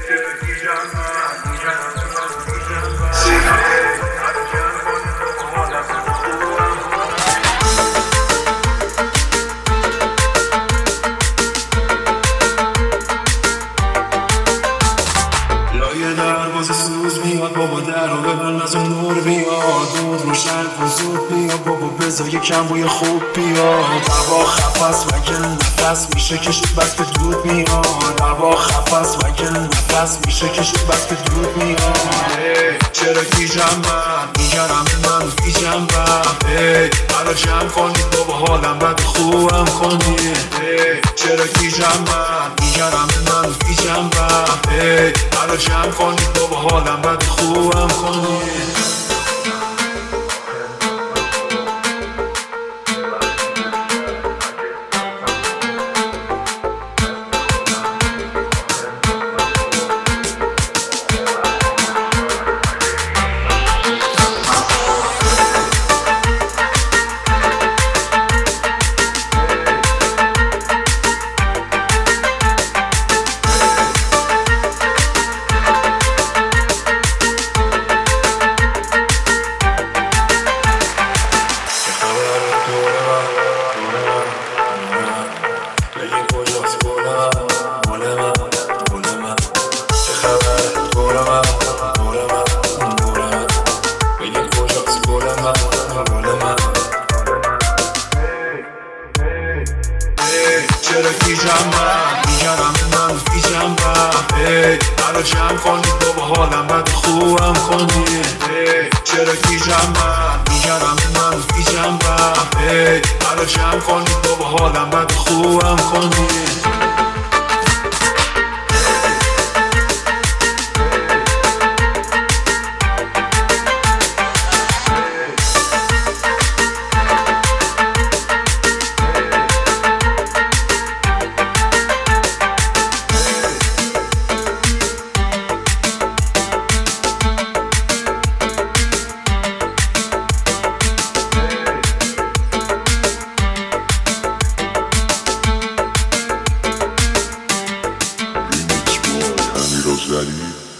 دروازه سوز میاد بابا در رو ببن از اون نور بیاد دود روشن زود بیاد بابا بذار یکم بوی خوب بیاد هوا خفص وگه نفس میشه کشید بس که دود میاد هوا خفص وگه نفس میشه کشید بس که دود میاد چرا گیجم من میگرم من گیجم من حالا جمع کنید بابا حالم بد خوبم کنید چرا گیجم من میگرم من گیجم من حالا جمع کنید بابا حالم بد خوبم کنید چرا گیجم من میگرم من گیجم من حالا جمع کنید بابا حالم بد خوبم کنید چرا گیجم من میگرم من گیجم من حالا جمع کنید بابا حالم بد خوبم کنید Remix boy, Hamid Ozari.